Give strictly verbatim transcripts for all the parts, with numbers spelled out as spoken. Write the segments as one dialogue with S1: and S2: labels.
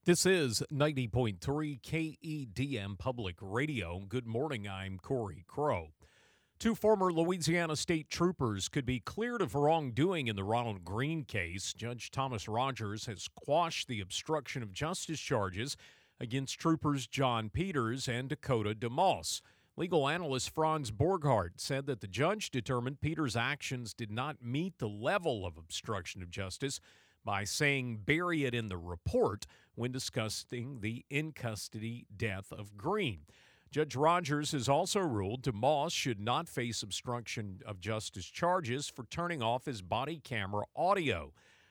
S1: This is ninety point three K E D M Public Radio. Good morning, I'm Corey Crow. Two former Louisiana state troopers could be cleared of wrongdoing in the Ronald Greene case. Judge Thomas Rogers has quashed the obstruction of justice charges against troopers John Peters and Dakota DeMoss. Legal analyst Franz Borghardt said that the judge determined Peters' actions did not meet the level of obstruction of justice by saying bury it in the report when discussing the in-custody death of Greene. Judge Rogers has also ruled DeMoss should not face obstruction of justice charges for turning off his body camera audio.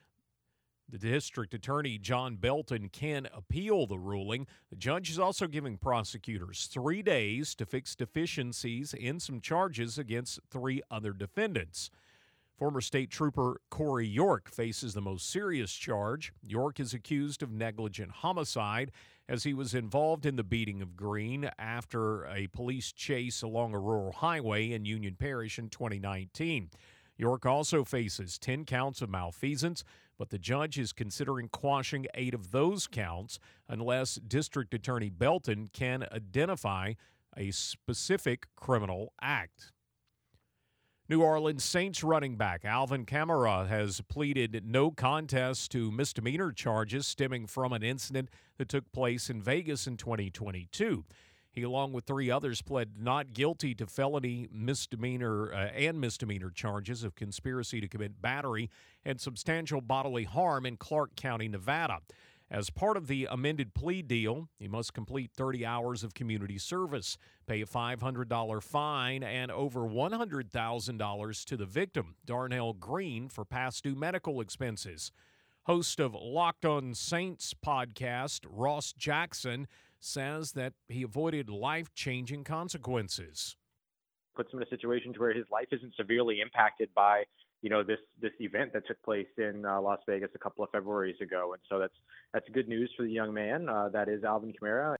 S1: The district attorney, John Belton, can appeal the ruling. The judge is also giving prosecutors three days to fix deficiencies in some charges against three other defendants. Former state trooper Corey York faces the most serious charge. York is accused of negligent homicide as he was involved in the beating of Greene after a police chase along a rural highway in Union Parish in twenty nineteen. York also faces ten counts of malfeasance, but the judge is considering quashing eight of those counts unless District Attorney Belton can identify a specific criminal act. New Orleans Saints running back Alvin Kamara has pleaded no contest to misdemeanor charges stemming from an incident that took place in Vegas in twenty twenty-two. He, along with three others, pled not guilty to felony misdemeanor uh, and misdemeanor charges of conspiracy to commit battery and substantial bodily harm in Clark County, Nevada. As part of the amended plea deal, he must complete thirty hours of community service, pay a five hundred dollars fine, and over one hundred thousand dollars to the victim, Darnell Green, for past due medical expenses. Host of Locked on Saints podcast, Ross Jackson, says that he avoided life-changing consequences.
S2: Puts him in a situation to where his life isn't severely impacted by you know, this this event that took place in uh, Las Vegas a couple of Februarys ago. And so that's that's good news for the young man. Uh, that is Alvin Kamara.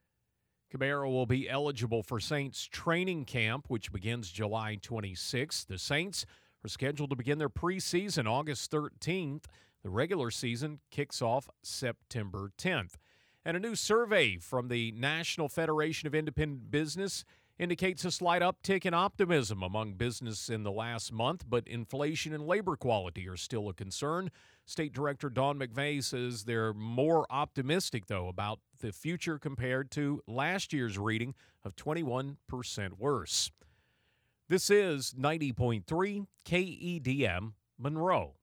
S1: Kamara will be eligible for Saints training camp, which begins July twenty-sixth. The Saints are scheduled to begin their preseason August thirteenth. The regular season kicks off September tenth. And a new survey from the National Federation of Independent Business indicates a slight uptick in optimism among business in the last month, but inflation and labor quality are still a concern. State Director Dawn McVeigh says they're more optimistic, though, about the future compared to last year's reading of twenty-one percent worse. This is ninety point three K E D M Monroe.